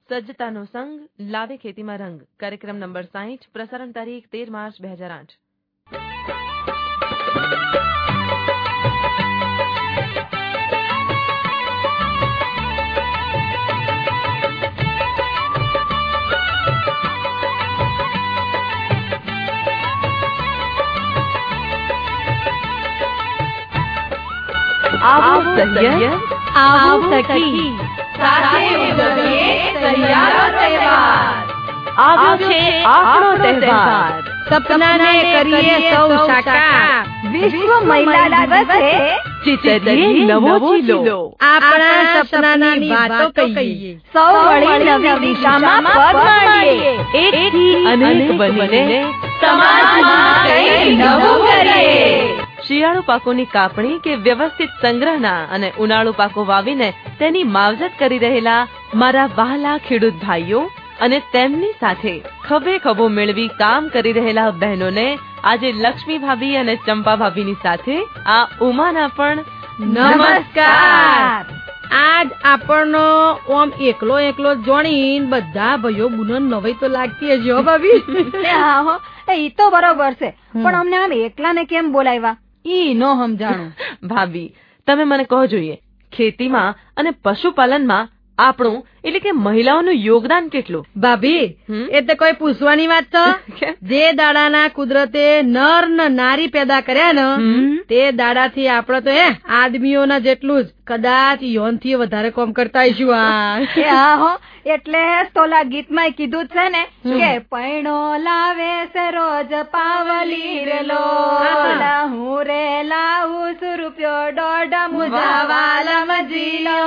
સજ્જતાનો સંગ લાવે ખેતીમાં રંગ કાર્યક્રમ નંબર 60 પ્રસારણ તારીખ 13 માર્ચ 2008. આવો સહ્ય આવો સખી સાથે ઉજવીએ સહિયારો તહેવાર. આવ્યો છે આપણો તહેવાર. સપનાને કરીએ સૌ સાકાર. વિશ્વ મહિલા દિવસે ચિતરીએ નવો ચીલો. આપણા સપનાની વાતો કહીએ. સૌ મળી નવી દિશામાં પગ માંડીએ. એકથી અનેક બનીને સમાજમાં કંઈક નવું કરીએ. શિયાળુ પાકોની કાપણી કે વ્યવસ્થિત સંગ્રહના અને ઉનાળુ પાકો વાવીને તેની માવજત કરી રહેલા મારા વહાલા ખેડૂત ભાઈઓ અને તેમની સાથે ખભે ખભો મેળવી કામ કરી રહેલા બહેનોને આજે લક્ષ્મી ભાભી અને ચંપા ભાભીની સાથે આ ઉમાના પણ નમસ્કાર. આજ આપણનો ઓમ એકલો જોડીને બધા ભાઈઓ બુનન નવાઈ તો લાગતી હશે હો ભાભી. હા હો, ઈ તો બરોબર છે, પણ અમને આમ એકલાને કેમ બોલાવ્યા ઈ નો સમજાણું. ભાભી, તમે મને કહો જોઈએ, ખેતીમાં અને પશુપાલનમાં આપણું એટલે કે મહિલાઓનું યોગદાન કેટલું? ભાભી, એ તો કોઈ પૂછવાની વાત તો. જે દાડાના કુદરતે નર ને નારી પેદા કર્યા ને તે દાડાથી આપડે તો આદમીઓના જેટલું જ કદાચ યોનથી વધારે કામ કરતા આવીશું. હા હો, એટલે તોલા ગીતમાં કીધું છે ને કે પૈણો લાવે છે રોજ પાવલી રેલો, હું રે લાવું ₹1.5 મુજાવાલ મજીલો,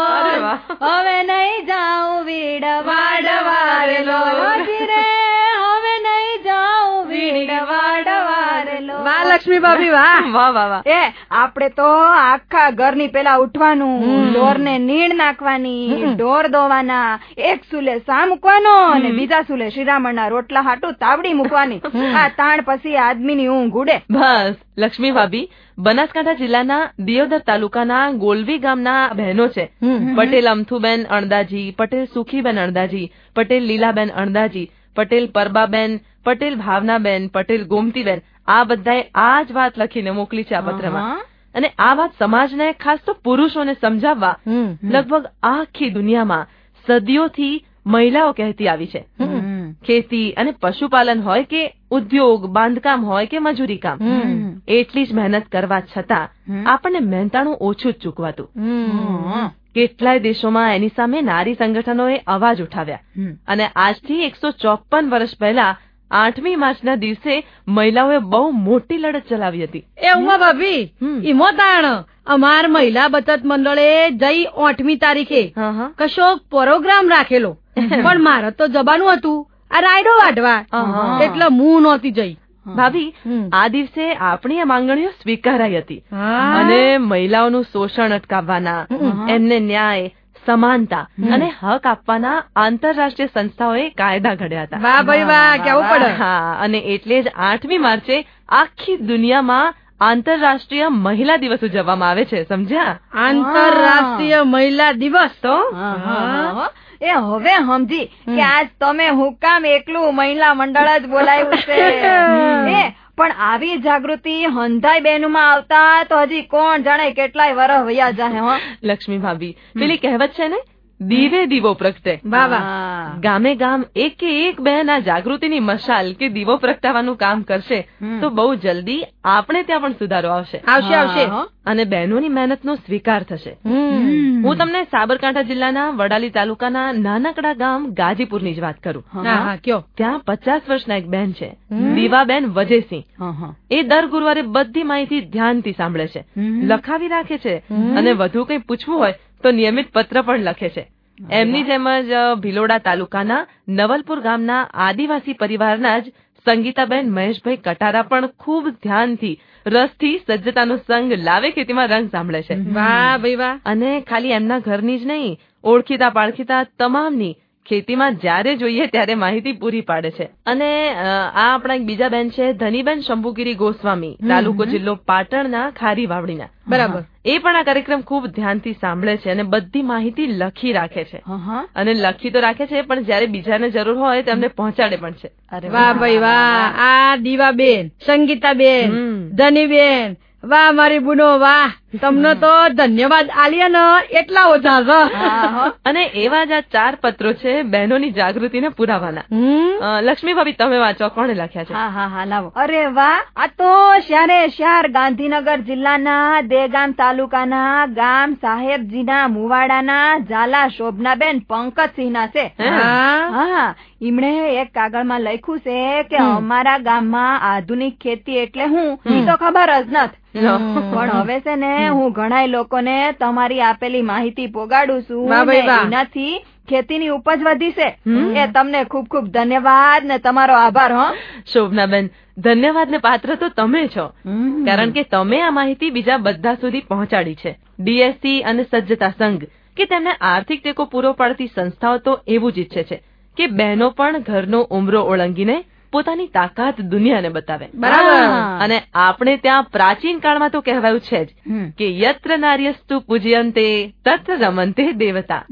હવે નહીં જાઉં વીડ વાડવારેલો રે, હવે નહીં જાઉં વીડ વાડવારેલો. વાહ લક્ષ્મી ભાભી વાહ. વાહ વાહ વાહ. એ આપણે તો આખા ઘરની પેલા ઉઠવાનું, ઢોર ને નીણ નાખવાની, ઢોર દોવાના, એક સુલે સા મૂકવાનો અને બીજા સુલે શ્રીરામણના રોટલા હાટું તાવડી મૂકવાની. આ તાણ પછી આદમીની ઊંઘ ઉડે. બસ લક્ષ્મી ભાભી, બનાસકાંઠા જિલ્લાના દિયોદર તાલુકાના ગોલવી ગામના બહેનો છે. પટેલ અમથુબેન અણદાજી, પટેલ સુખીબેન અણદાજી, પટેલ લીલાબેન અણદાજી, પટેલ પરબાબેન, પટેલ ભાવનાબેન, પટેલ ગોમતીબેન, આ બધાએ આ જ વાત લખીને મોકલી છે આ પત્રમાં. અને આ વાત સમાજને, ખાસ તો પુરુષોને સમજાવવા લગભગ આખી દુનિયામાં સદીઓથી મહિલાઓ કહેતી આવી છે. ખેતી અને પશુપાલન હોય કે ઉદ્યોગ, બાંધકામ હોય કે મજૂરી કામ, એટલી જ મહેનત કરવા છતાં આપણને મહેનતાણું ઓછું જ ચૂકવાતું. કેટલાય દેશોમાં એની સામે નારી સંગઠનોએ અવાજ ઉઠાવ્યા અને આજથી 154 વર્ષ પહેલા 8મી માર્ચના દિવસે મહિલાઓએ બહુ મોટી લડત ચલાવી હતી. એ ઉમા ભાભી, ઈમો તાણ અમાર મહિલા બચત મંડળે જઈ 8મી તારીખે કશોક પ્રોગ્રામ રાખેલો, પણ મારે તો જવાનું હતું આ રાયડો વાઢવા, એટલે હું નહોતી જઈ. ભાભી, આ દિવસે આપણી આ માંગણીઓ સ્વીકારાઈ હતી અને મહિલાઓનું શોષણ અટકાવવાના, એમને ન્યાય, સમાનતા અને હક આપવાના આંતરરાષ્ટ્રીય સંસ્થાઓએ કાયદા ઘડ્યા હતા. વાહ ભાઈ વાહ, કેવું પડે. હા, અને એટલે જ 8મી માર્ચે આખી દુનિયામાં આંતરરાષ્ટ્રીય મહિલા દિવસ ઉજવવામાં આવે છે, સમજ્યા? આંતરરાષ્ટ્રીય મહિલા દિવસ તો એ હવે સમજી કે આજ તમે હું કામ એકલું મહિલા મંડળ જ બોલાવ્યું છે. પણ આવી જાગૃતિ હંધાઈ બહેનોમાં આવતા તો હજી કોણ જાણે કેટલાય વર્ષ વયા જાય. લક્ષ્મી ભાભી, પેલી કહેવત છે ને, દીવે દીવો પ્રગટે. ગામે ગામ એક બહેન આ જાગૃતિની મશાલ કે દીવો પ્રગટાવવાનું કામ કરશે તો બહુ જલ્દી આપણે ત્યાં પણ સુધારો આવશે અને બહેનોની મહેનતનો સ્વીકાર થશે. હું તમને સાબરકાંઠા જિલ્લાના વડાલી તાલુકાના નાનકડા ગામ ગાજીપુરની જ વાત કરું. ત્યાં 50 વર્ષના એક બહેન છે, દીવાબેન વજેસિંહ. એ દર ગુરુવારે બધી માહિતી ધ્યાનથી સાંભળે છે, લખાવી રાખે છે અને વધુ કંઈ પૂછવું હોય તો નિયમિત પત્ર પણ લખે છે. એમની જેમ જ ભિલોડા તાલુકાના નવલપુર ગામના આદિવાસી પરિવારના જ સંગીતાબેન મહેશભાઈ કટારા પણ ખૂબ ધ્યાનથી, રસથી સજ્જતાનો સંગ લાવે ખેતીમાં રંગ સાંભળે છે. વાહ ભાઈ વાહ. અને ખાલી એમના ઘરની જ નહીં, ઓળખીતા પાળખીતા તમામની ખેતીમાં જ્યારે જોઈએ ત્યારે માહિતી પૂરી પાડે છે. અને આ આપણા એક બીજા બેન છે ધનીબેન શંભુગીરી ગોસ્વામી, તાલુકો જિલ્લો પાટણના ખારી વાવડીના. બરાબર. એ પણ આ કાર્યક્રમ ખૂબ ધ્યાનથી સાંભળે છે અને બધી માહિતી લખી રાખે છે. અને લખી તો રાખે છે પણ જયારે બીજાને જરૂર હોય તેમને પહોંચાડે પણ છે. વાહ ભાઈ વાહ. આ દીવાબેન, સંગીતાબેન, ધનીબેન, વાહ મારી બુનો વાહ. તમને તો ધન્યવાદ આલિયા ને એટલા ઓછા છે. અને એવા જ આ 4 પત્રો છે બહેનોની જાગૃતિને પુરાવાના. લક્ષ્મી ભાભી તમે વાંચો, કોણે લખ્યા છે? હા લાવો. અરે વાહ, આ તો શહેર ગાંધીનગર જિલ્લાના દેગામ તાલુકાના ગામ સાહેબજીના મુવાડાના ઝાલા શોભનાબેન પંકજસિંહના છે. હા, એમણે એક કાગળમાં લખ્યું છે કે અમારા ગામમાં આધુનિક ખેતી એટલે હું એ તો ખબર જ નથી, પણ હવે છે ને હું ઘણા લોકોને તમારી આપેલી માહિતી પોગાડું છું. એનાથી ખેતીની ઉપજ વધી છે. એ તમને ખૂબ ખૂબ ધન્યવાદ ને તમારો આભાર. હો શોભનાબેન, ધન્યવાદ ને પાત્ર તો તમે છો, કારણ કે તમે આ માહિતી બીજા બધા સુધી પહોંચાડી છે. ડીએસસી અને સજ્જતા સંઘ કે તેમને આર્થિક ટેકો પૂરો પાડતી સંસ્થાઓ તો એવું જ ઈચ્છે છે કે બહેનો પણ ઘરનો ઉમરો ઓળંગીને પોતાની તાકાત દુનિયાને બતાવે. બરાબર. અને આપણે ત્યાં પ્રાચીન કાળમાં તો કહેવાયું છે જ કે યત્ર નાર્યસ્તુ પૂજ્યંતે તત્ર રમંતે દેવતા.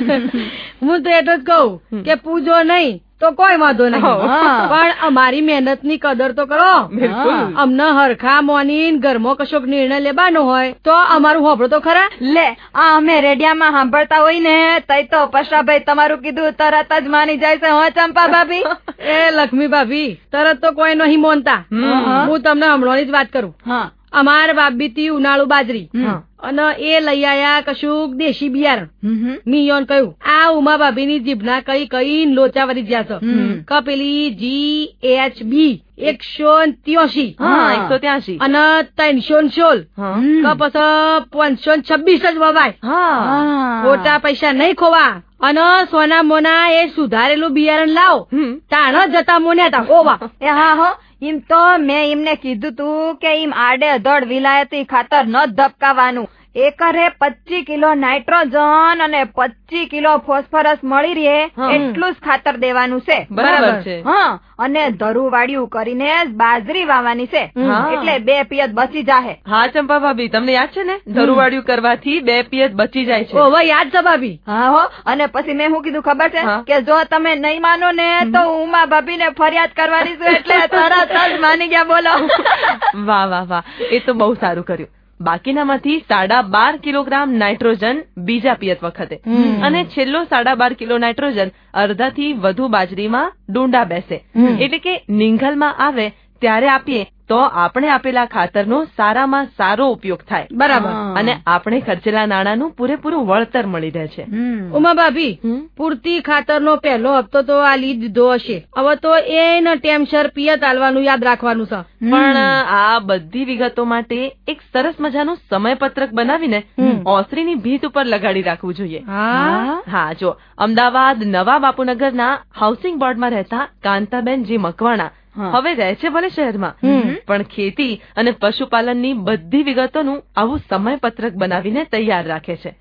હું તો એટલું જ કહું કે પૂજો નહીં તો કોઈ વાંધો નહીં, પણ અમારી મહેનત ની કદર તો કરો. અમને હરખા મોની ઘરમાં કશોક નિર્ણય લેવાનો હોય તો અમારું હોભળો તો ખરા. લે, આ અમે રેડિયામાં સાંભળતા હોય ને તઈ તો પશાભાઈ તમારું કીધું તરત જ માની જાય છે. હો ચંપા ભાભી? એ લક્ષ્મી ભાભી, તરત તો કોઈ નહીં મોનતા. હું તમને હમણાંની જ વાત કરું. અમાર બાબી થી ઉનાળુ બાજરી અને એ લઈ આયા કશુંક દેશી બિયારણ. મિયોન કહ્યું આ ઉમા ભાભી ની જીભના કઈ લોચા વધી ગયા છે. કપેલી GHB 183 અને 316 કપસ 526 જ વવાય. ખોટા પૈસા નહીં ખોવા અને સોના મોના એ સુધારેલું બિયારણ લાવ. તાણ જતા મોન્યા તા. ઓવા હા એમ તો મેં એમને કીધું તું કે એમ આડે ધડ વિલાયતી ખાતર ન ધબકાવાનું. એકરે 25 કિલો નાઇટ્રોજન અને 25 કિલો ફોસ્ફરસ મળી રહે એટલું જ ખાતર દેવાનું છે. બરાબર છે. હા, અને ધરું વાળ્યું કરીને બાજરી વાવવાની છે, એટલે 2 પિયત બચી જાહે. હા ચંપા ભાભી, તમને યાદ છે ને ધરું વાળ્યું કરવાથી 2 પિયત બચી જાય છે. ઓહો, યાદ છે ભાભી. હા હો. અને પછી મેં શું કીધું ખબર છે કે જો તમે નહીં માનો ને તો ઉમા ભાભી ને ફરિયાદ કરવાની છે, એટલે તરત જ માની ગયા. બોલો. વાહ વાહ વાહ, એ તો બહુ સારું કર્યું. બાકીનામાંથી 12.5 કિલોગ્રામ નાઇટ્રોજન બીજા પિયત વખતે અને છેલ્લો 12.5 કિલો નાઇટ્રોજન અડધાથી વધુ બાજરીમાં ડુંડા બેસે એટલે કે નિંગલમાં આવે ત્યારે આપીએ તો આપણે આપેલા ખાતરનો સારામાં સારો ઉપયોગ થાય. બરાબર. અને આપણે ખર્ચેલા નાણાંનું પૂરેપૂરું વળતર મળી રહે છે. ઉમા ભાભી, પૂરતી ખાતરનો પહેલો હપ્તો તો આ લીધ દીધો હશે. હવે તો એને ટેમસર પિયત આલવાનું યાદ રાખવાનું છે. પણ આ બધી વિગતો માટે એક સરસ મજાનું સમયપત્રક બનાવીને ઓસરીની ભીત ઉપર લગાડી રાખવું જોઈએ. હા, જો અમદાવાદ નવા બાપુનગરના હાઉસિંગ બોર્ડમાં રહેતા કાંતાબેન જી મકવાણા હવે રહે છે ભલે શહેરમાં, પણ ખેતી અને પશુપાલનની બધી વિગતોનું આવું સમયપત્રક બનાવીને તૈયાર રાખે છે.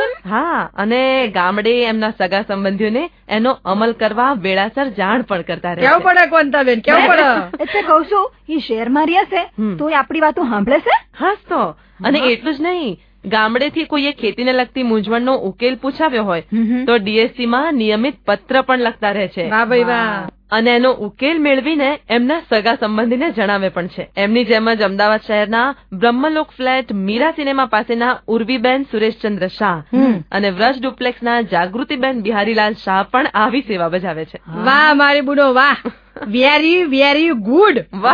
હા, અને ગામડે એમના સગા સંબંધીઓને એનો અમલ કરવા વેળાસર જાણ પણ કરતા રહે છે. કેવું પડે કોંતાબેન, કેવું પડે. એટલે કઉ છું ઈ શહેરમાં રહે છે તો આપણી વાતો સાંભળે છે. હાસ તો. અને એટલું જ નહીં, ગામડેથી કોઈએ ખેતીને લગતી મૂંઝવણનો ઉકેલ પૂછાવ્યો હોય તો ડીએસસી માં નિયમિત પત્ર પણ લખતા રહે છે. વાહ ભાઈ વાહ. અને એનો ઉકેલ મેળવીને એમના સગા સંબંધીને જણાવે પણ છે. એમની જેમ જ અમદાવાદ શહેરના બ્રહ્મલોક ફ્લેટ મીરા સિનેમા પાસેના ઉર્વીબેન સુરેશચંદ્ર શાહ અને વ્રજ ડુપ્લેક્સના જાગૃતિબેન બિહારીલાલ શાહ પણ આવી સેવા બજાવે છે. વાહ મારી બુડો વાહ. Very good.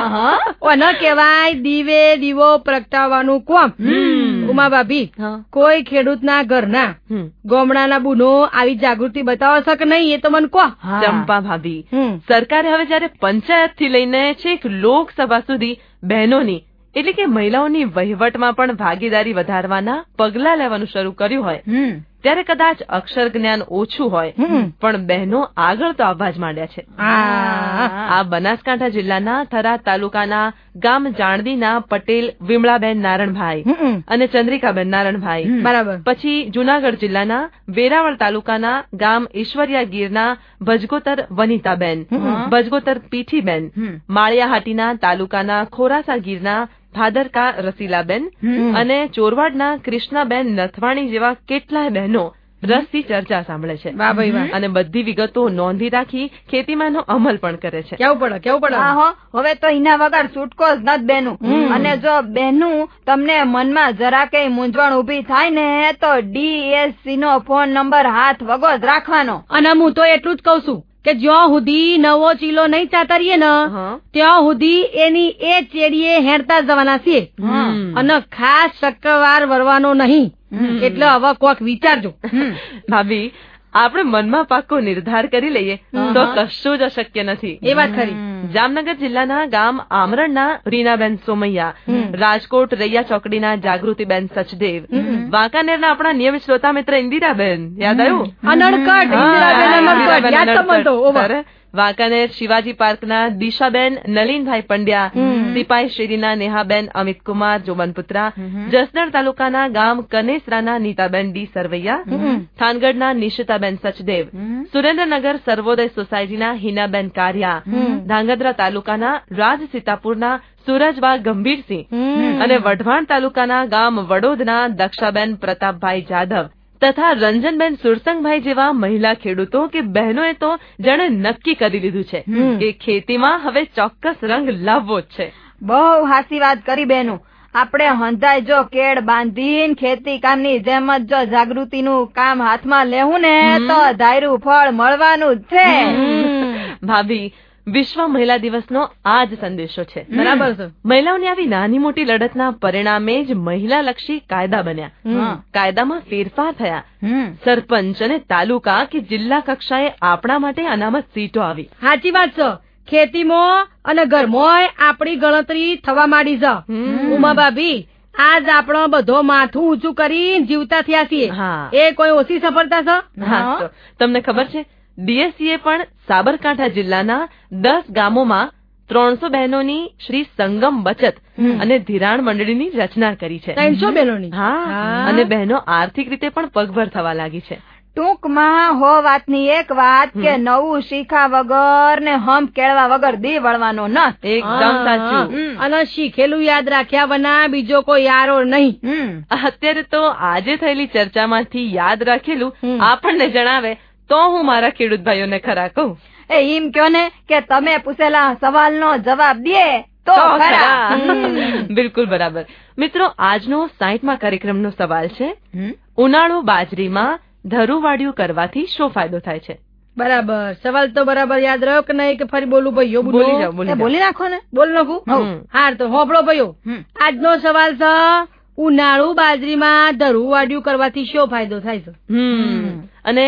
ન કેવાય દીવે દીવો પ્રગટાવવાનું કોમ. ઉમા ભાભી, કોઈ ખેડૂતના ઘરના ગામડાના બુનો આવી જાગૃતિ બતાવો શકે નહીં એ તો મને કહો. ચંપા ભાભી, સરકારે હવે જયારે પંચાયત થી લઈને છેક લોકસભા સુધી બહેનોની એટલે કે મહિલાઓની વહીવટમાં પણ ભાગીદારી વધારવાના પગલા લેવાનું શરૂ કર્યું હોય ત્યારે કદાચ અક્ષર જ્ઞાન ઓછું હોય પણ બહેનો આગળ તો આવવા જ માંડ્યા છે. આ બનાસકાંઠા જિલ્લાના થરાદ તાલુકાના ગામ જાણદીના પટેલ વિમળાબેન નારણભાઈ અને ચંદ્રિકાબેન નારણભાઈ, બરાબર. પછી જુનાગઢ જિલ્લાના વેરાવળ તાલુકાના ગામ ઈશ્વરિયા ગીરના ભજગોતર વનિતાબેન, ભજગોતર પીઠીબેન, માળિયાહાટીના તાલુકાના ખોરાસા ગીરના ભાદરકા રસીલાબેન અને ચોરવાડના કૃષ્ણાબેન નથવાણી જેવા કેટલાય બહેનો રસથી ચર્ચા સાંભળે છે અને બધી વિગતો નોંધી રાખી ખેતીમાં એનો અમલ પણ કરે છે. કેવું પડે હવે તો એના વગર છૂટકો જ નથી બેનું. અને જો બેનું તમને મનમાં જરા કઈ મૂંઝવણ ઉભી થાય ને તો DSC નો ફોન નંબર હાથ વગો જ રાખવાનો. અને હું તો એટલું જ કઉ છું કે જ્યાં સુધી નવો ચીલો નહીં ચાતરીએ ને ત્યાં સુધી એની એ ચેડીએ હેરતા જવાના છીએ અને ખાસ શક્કરવાર વરવાનો નહીં. એટલે હવે કોક વિચારજો. ભાભી, આપણે મનમાં પાક્કો નિર્ધાર કરી લઈએ તો કશું જ અશક્ય નથી. એ વાત ખરી. જામનગર જિલ્લાના ગામ આમરણના રીનાબેન સોમૈયા, રાજકોટ રૈયા ચોકડીના જાગૃતિબેન સચદેવ, વાંકાનેરના આપણા નિયમિત શ્રોતા મિત્ર ઇન્દિરાબેન, યાદ આવ્યું? વાંકાનેર શિવાજી પાર્કના દિશાબેન નલીનભાઈ પંડ્યા, સિપાઈ શેરીના નેહાબેન અમિતકુમાર જોબનપુત્રા, જસદણ તાલુકાના ગામ કનેસરાના નીતાબેન ડી સરવૈયા, થાનગઢના નિશિતાબેન સચદેવ, સુરેન્દ્રનગર સર્વોદય સોસાયટીના હિનાબેન કારિયા, ધાંગધ્રા તાલુકાના રાજસીતાપુરના સુરજવા ગંભીરસિંહ અને વઢવાણ તાલુકાના ગામ વડોદના દક્ષાબેન પ્રતાપભાઈ જાદવ તથા રંજનબેન સુરસંગભાઈ જેવા મહિલા ખેડૂતો કે બહેનોએ તો જાણે નક્કી કરી લીધું છે કે ખેતીમાં હવે ચોક્કસ રંગ લાવવો જ છે. બહુ હાસી વાત કરી બેનું. આપણે હંધાય જો કેળ બાંધીને ખેતી કામની જેમ જ જો જાગૃતિનું કામ હાથમાં લેવું ને તો ધાર્યું ફળ મળવાનું જ છે. ભાભી, વિશ્વ મહિલા દિવસનો આ જ સંદેશો છે, બરાબર છે. મહિલાઓની આવી નાની મોટી લડતના પરિણામે જ મહિલાલક્ષી કાયદા બન્યા, કાયદામાં ફેરફાર થયા, સરપંચ અને તાલુકા કે જિલ્લા કક્ષાએ આપણા માટે અનામત સીટો આવી. સાચી વાત છે. ખેતીમાં અને ઘરમાં આપણી ગણતરી થવા માંડી છે. ઉમા ભાભી, આજ આપણો બધો માથું ઊંચું કરી જીવતા થયા છીએ. એ કોઈ ઓછી સફળતા છે? હા, તમને ખબર છે DSCએ પણ સાબરકાંઠા જિલ્લાના 10 ગામોમાં 300 બહેનોની શ્રી સંગમ બચત અને ધિરાણ મંડળીની રચના કરી છે. 300 બહેનોની? હા, અને બહેનો આર્થિક રીતે પણ પગભર થવા લાગી છે. ટૂંકમાં હો વાતની એક વાત કે નવું શીખા વગર ને હમ કેળવા વગર દી વળવાનો ન. એકદમ સાચું. અને શીખેલું યાદ રાખ્યા વના બીજો કોઈ યારો નહીં. અત્યારે તો આજે થયેલી ચર્ચામાંથી યાદ રાખેલું આપણને જણાવે તો હું મારા ખેડૂત ભાઈઓને ખરા કહું. એમ કયો ને કે તમે પૂછેલા સવાલનો જવાબ દે તો ખરા. બિલકુલ બરાબર. મિત્રો, આજનો 60મા કાર્યક્રમનો સવાલ છે, ઉનાળુ બાજરીમાં ધરુવાડિયું કરવાથી શું ફાયદો થાય છે? બરાબર. સવાલ તો બરાબર યાદ રહ્યો કે નહીં કે ફરી બોલું ભાઈઓ? બોલી નાખો ને. બોલ નાખું? હાર તો હોપડો ભાઈઓ. આજનો સવાલ છે, ઉનાળુ બાજરીમાં ધરુવાડિયું કરવાથી શું ફાયદો થાય છે? અને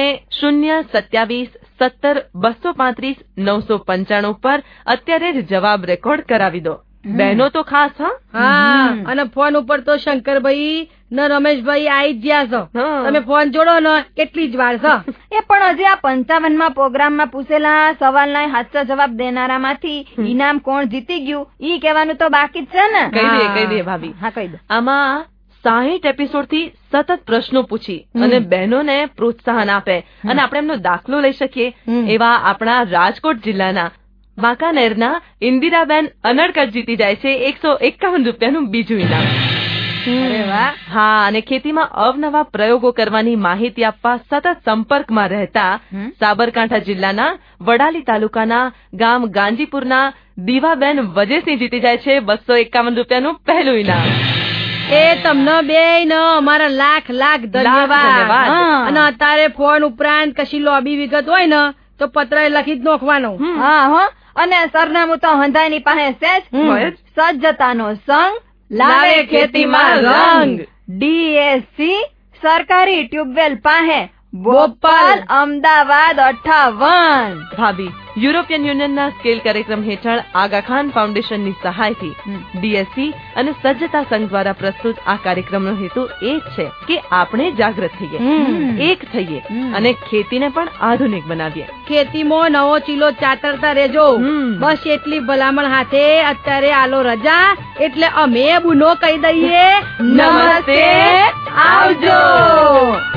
02717253995 પર અત્યારે જ જવાબ રેકોર્ડ કરાવી દો. બહેનો તો ખાસ. હા, અને ફોન ઉપર તો શંકરભાઈ ને રમેશભાઈ આવી જ ગયા છો. તમે ફોન જોડો ને કેટલી જ વાર છે. એ પણ હજી આ 55મા પ્રોગ્રામમાં પૂછેલા સવાલના સાચો જવાબ દેનારામાંથી ઇનામ કોણ જીતી ગયું ઈ કહેવાનું તો બાકી જ છે ને. કહી દે ભાભી. હા, કહી દો. આમાં 60 એપિસોડ થી સતત પ્રશ્નો પૂછી અને બહેનોને પ્રોત્સાહન આપે અને આપણે એમનો દાખલો લઈ શકીએ એવા આપણા રાજકોટ જિલ્લાના વાંકાનેરના ઇન્દિરાબેન અનડકટ જીતી જાય છે 151 રૂપિયાનું બીજું ઇનામ. અરે વાહ. હા, અને ખેતીમાં અવનવા પ્રયોગો કરવાની માહિતી આપવા સતત સંપર્કમાં રહેતા સાબરકાંઠા જિલ્લાના વડાલી તાલુકાના ગામ ગાંજીપુરના દીવાબેન વજેસિંહ જીતી જાય છે 251 રૂપિયાનું પહેલું ઇનામ. એ તમને બે અમારા લાખ લાખ ધન્યવાદ. અને અત્યારે ફોન ઉપરાંત કશી લોબી વિગત હોય ને તો પત્ર લખી જ નોખવાનો. હા, અને સરનામું તો હંધાઈની પાસે છે. સજ્જતાનો સંગ લાવે ખેતીમાં રંગ. DSC સરકારી ટ્યુબવેલ પાસે બોપલ અમદાવાદ 58. ભાભી, યુરોપિયન યુનિયનના સ્કેલ કાર્યક્રમ હેઠળ આગા ખાન ફાઉન્ડેશનની સહાયથી ડીએસસી અને સજ્જતા સંઘ દ્વારા પ્રસ્તુત આ કાર્યક્રમનો હેતુ એ જ છે કે આપણે જાગૃત થઈએ, એક થઈએ અને ખેતીને પણ આધુનિક બનાવીએ. ખેતીમાં નવો ચીલો ચાતરતા રહેજો. બસ એટલી ભલામણ હાથે અત્યારે આલો રજા, એટલે અમે બુનો કહી દઈએ. નમસ્તે, આવજો.